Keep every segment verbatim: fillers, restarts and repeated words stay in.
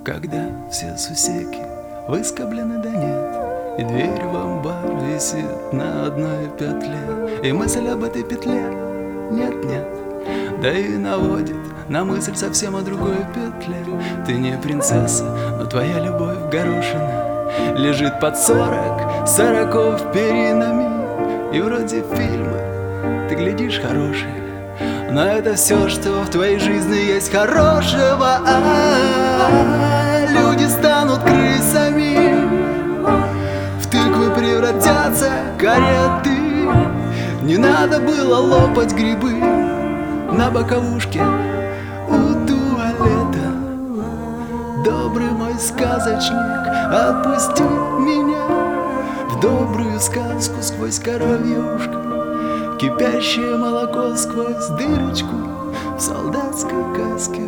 Когда все сусеки выскоблены да нет, и дверь в амбар висит на одной петле, и мысль об этой петле нет-нет, да и наводит на мысль совсем о другой петле. Ты не принцесса, но твоя любовь горошина лежит под сорок сороков перинами, и вроде фильмы ты глядишь хорошие, но это все, что в твоей жизни есть хорошего. А люди станут крысами, в тыквы превратятся кареты. Не надо было лопать грибы на боковушке у туалета. Добрый мой сказочник, отпусти меня в добрую сказку сквозь коровье ушко, кипящее молоко сквозь дырочку в солдатской каске.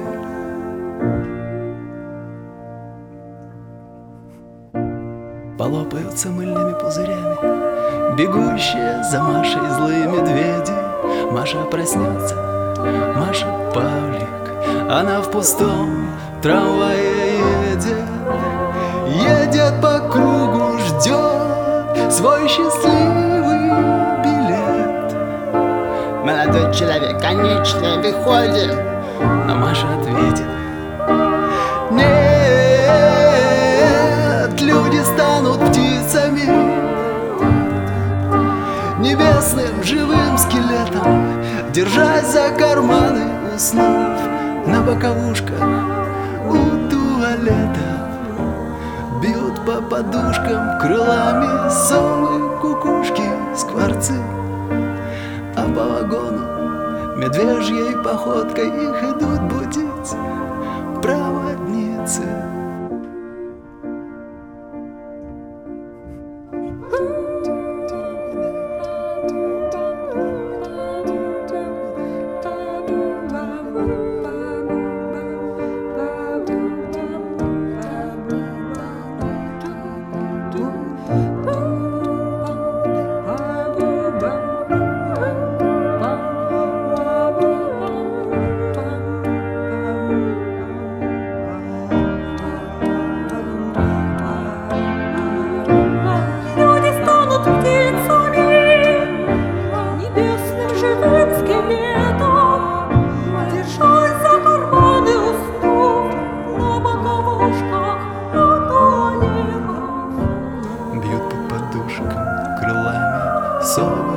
Полопаются мыльными пузырями бегущие за Машей злые медведи. Маша проснется, Маша Павлик, она в пустом трамвае едет, едет по кругу, ждет свой счастливый билет. Молодой человек, конечно, выходим. Но Маша ответит: нет, люди станут птицами, небесным живым скелетом, держась за карманы, уснув на боковушках у туалета. Бьют по подушкам крылами совы, кукушки, скворцы, а по вагону медвежьей походкой их идут будить проводницы. Бьют по подушкам крылами совы,